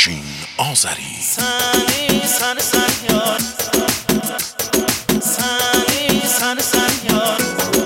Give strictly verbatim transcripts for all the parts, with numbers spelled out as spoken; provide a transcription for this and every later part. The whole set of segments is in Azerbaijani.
افشین آذری سنی سن سن یار سنی سن سن یار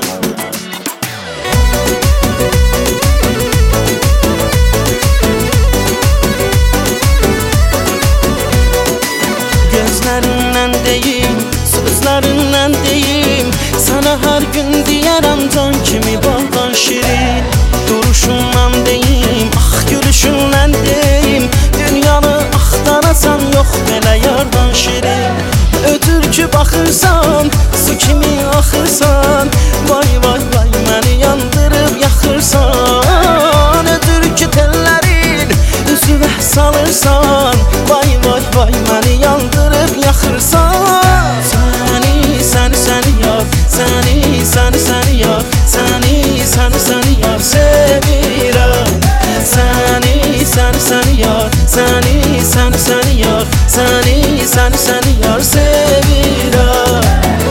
Gözlerinden deyim, sözlerinden deyim Sana her gün diyerem can kimi baldan şirin Duruşundan deyim, ah gülüşünden deyim Dünyanı axtarasan yok belə yardan şirin Ötür ki baxırsan, su kimi axırsan Vay vay vay məni yandırıb yaxırsan Ötür ki tellərin üzüvə salırsan Vay vay vay məni yandırıb yaxırsan Səni, səni, səni yar Səni, səni, səni yar Səni, səni, səni yar sevirəm Səni, səni, səni yar Səni, səni, səni yar Səni, səni, səni yar sevirəm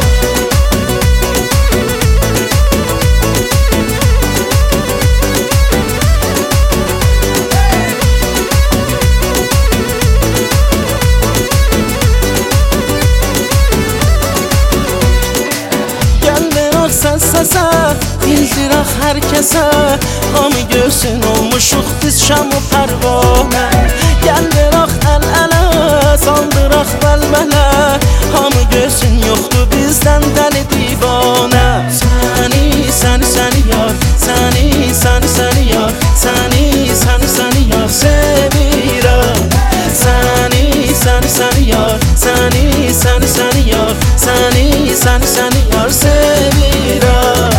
Səsə, bildirək hər kəsə Hamı görsün olmuşuq biz şam o pərvanə Gəl verək əl-ələ, saldıraq bəlmələ Hamı görsün yoxdur bizdən dəli divanə Səni, səni, səni yar Səni, səni, səni yar Səni, səni, səni yar sevirəm Səni, səni, səni yar Səni, səni, səni yar Səni, səni, səni yar sevirəm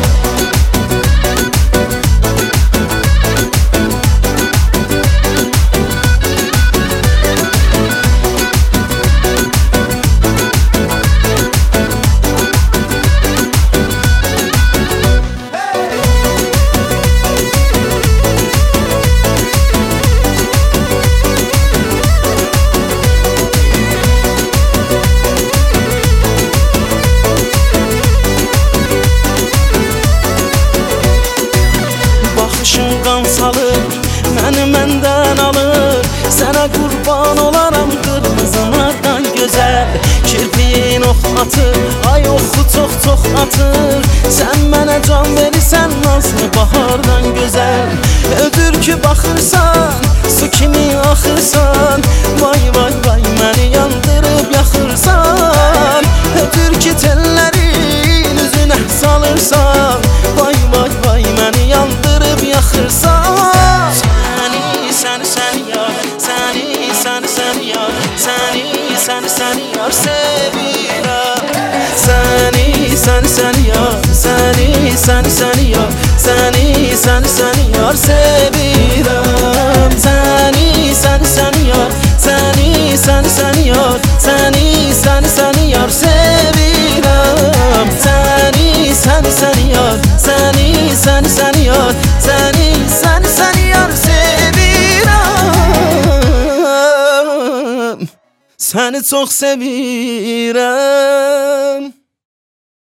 Qan salır, məni məndən alır Sənə qurban olaram qırmızılardan gözəl Kirpiyin ox atır, ay oxu çox-çox atır Sən mənə can verirsən nazlı bahardan gözəl Ödür ki baxırsan, su kimi axırsan Vay vay vay məni yandırıb yaxırsan Ödür ki tellərin üzünə salırsan Vay vay vay məni yandırıb yaxırsan Səni, səni, səni yar Səni, səni, səni yar Səni, səni, səni yar sevirəm Səni, səni, səni yar Səni, səni, səni yar Səni, səni, səni yar sevirəm Səni, səni, səni yar Səni, səni, səni yar Səni, səni, səni yar sevirəm Səni, səni, səni yar Səni, səni, səni yar Səni, səni, səni yar sevirəm Səni çox sevirəm